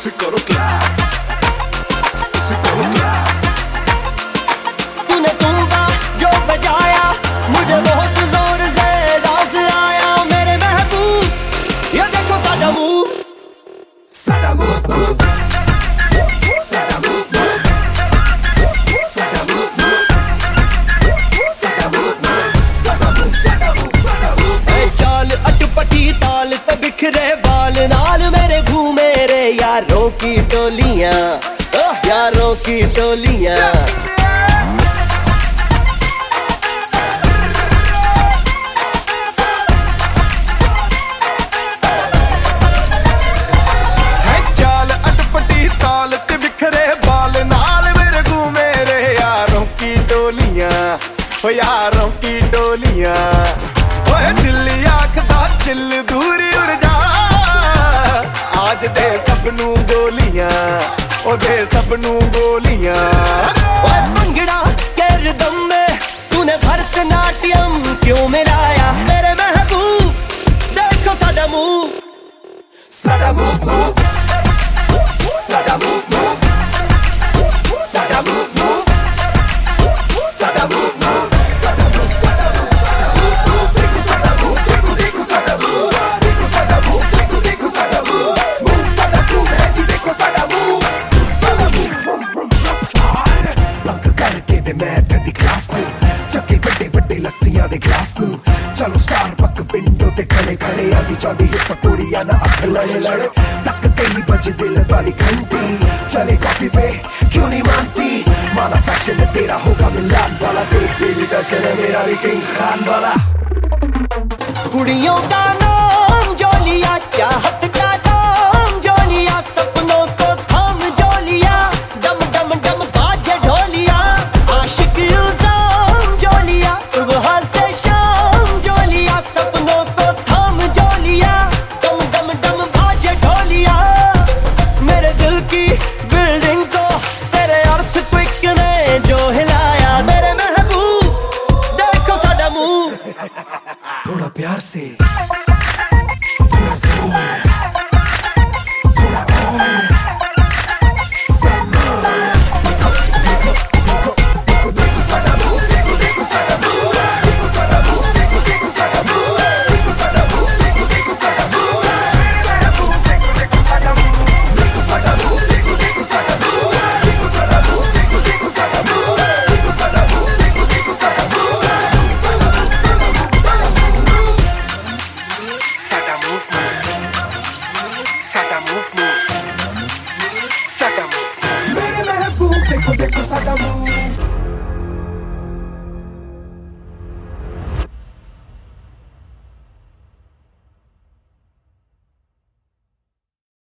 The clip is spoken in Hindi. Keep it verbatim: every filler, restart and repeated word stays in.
उसे करो क्लैप, उसे करो क्लैप। तूने तुंबा जो बजाया मुझे बहुत जोर से डांस आया मेरे महबूब, ये देखो सादा मूव, सादा मूव मूव, सादा मूव मूव, सादा मूव मूव, सादा मूव मूव, सादा मूव सादा मूव सादा मूव। ए चाल अटपटी ताल पे बिखरे बाल नाल मेरे घूमे रे यारों की टोलियां, यारों की टोलियां। ओ यारों की टोलियां, ओए दिल आखदा चिल दूर उड़ जा, आज दे सबनू गोलियां, ओ दे सबनू गोलियां। ओए भंगड़ा के रिदम में तूने भरतनाट्यम क्यों मिलाया मेरे महबूब, देखो सादा मूव, सादा मूव मूव, सादा मूव मूव, सादा मूव मूव, सादा मूव मूव, सादा मूव सादा मूव सादा मूव, देखो सादा मूव, देखो देखो सादा मूव, देखो सादा मूव, देखो देखो सादा मूव, मूव सादा मूव है जी, देखो सादा मूव, सादा मूव। बंक करके दे मैं तेरी क्लास नू, चके बड़े बड़े लस्सियां दे ग्लास नू, चलो स्टारबक विंडो ते खड़े खड़े आली चौड़ी हिप कुड़ियां ना अख लड़े लड़े, तकते ही बजे दिल वाली घंटी, चले कॉफी पे क्यों नहीं मानती, माना फैशन तेरा होगा मिलान वाला, देख बेबी फैशन है मेरा भी किंग खान वाला। कुड़ियों का नाम जो लिया, चाहत का नाम जो लिया, सपनों को थाम जो लिया, डम डम डम बाजे ढोलिया, आशिक इल्जाम जो लिया, सुबह से शाम जो लिया, सपनों को थाम जो लिया, डम डम डम बाजे ढोलिया, मेरे दिल की बिल्डिंग को तेरे अर्थक्वेक ने जो हिलाया मेरे महबूब, देखो सादा मूव, थोड़ा प्यार से, थोड़ा जोर, थोड़ा और, सब देखो देखो देखो देखो देखो सादा मूव, देखो देखो सादा मूव, देखो सादा मूव, देखो देखो सादा मूव, देखो सादा मूव, देखो देखो सादा मूव, सादा मूव, देखो देखो सादा मूव, देखो सादा मूव, देखो देखो सादा मूव, देखो सादा मूव, देखो देखो सादा मूव, देखो सादा मूव, देखो देखो सादा मूव, सादा मूव सादा मूव सादा मूव, सादा मूव, सादा मूव,